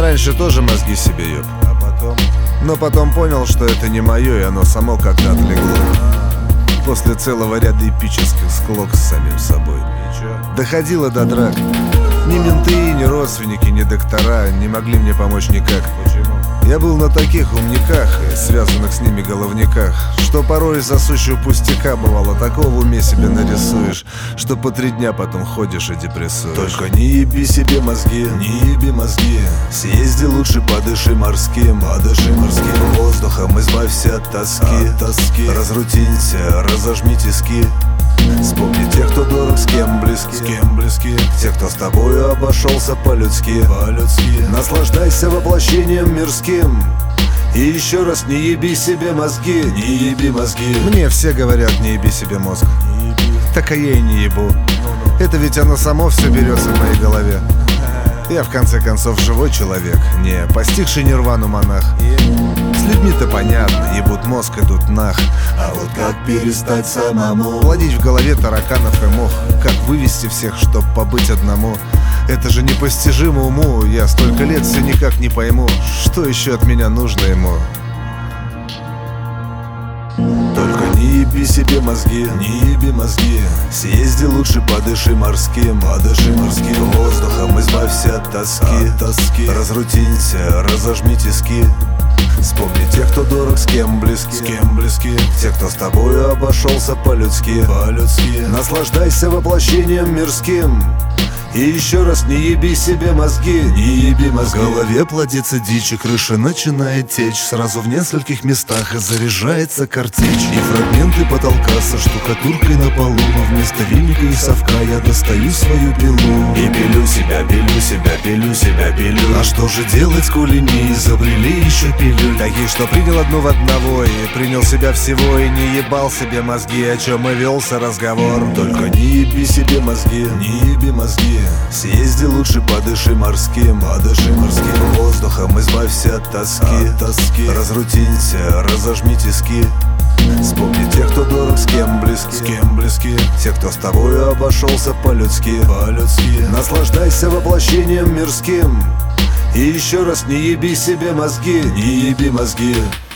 раньше тоже мозги себе еб, но потом понял, что это не мое, и оно само как-то отлегло. После целого ряда эпических склок с самим собой доходило до драк. Ни менты, ни родственники, ни доктора не могли мне помочь никак. Я был на таких умниках и связанных с ними головниках, что порой из-за сущего пустяка бывало такого в уме себе нарисуешь, что по 3 дня потом ходишь и депрессуешь. Только не еби себе мозги, не еби мозги. Съезди лучше подыши морским воздухом, избавься от тоски. Разрутинься, разожми тиски. Вспомни тех, кто дорог, с кем близки, тех, кто с тобою обошелся по-людски. Наслаждайся воплощением мирским. И еще раз не еби себе мозги, не еби мозги. Мне все говорят, не еби себе мозг. Так а я и не ебу. Это ведь оно само все берется в моей голове. Я в конце концов живой человек, не постигший нирвану монах. С людьми-то понятно, ебут мозг, идут нах. А вот как перестать самому плодить в голове тараканов и мох? Как вывести всех, чтоб побыть одному? Это же непостижимо уму. Я столько лет все никак не пойму, что еще от меня нужно ему. Только не еби себе мозги, не еби мозги. Съезди лучше подыши морским воздухом, избавься от тоски. Разрутинься, разожми тиски. Вспомни тех, кто дорог, с кем близки, тех, кто с тобою обошелся по-людски. Наслаждайся воплощением мирским. И еще раз не еби себе мозги, не еби мозги. В голове плодится дичь, и крыша начинает течь сразу в нескольких местах, и заряжается картечь. И фрагменты потолка со штукатуркой на полу, но вместо веника и совка я достаю свою пилу. И пилю себя, пилю. А что же делать, коли не изобрели еще пилюль? Таких, что принял одну в одного, и принял себя всего, и не ебал себе мозги, о чем и велся разговор. Только не еби себе мозги, не еби мозги. Съезди лучше подыши морским воздухом, избавься от тоски. Разрутинься, разожми тиски. Вспомни тех, кто дорог, с кем близки, тех, кто с тобою обошелся по-людски. Наслаждайся воплощением мирским. И еще раз не еби себе мозги, не еби мозги.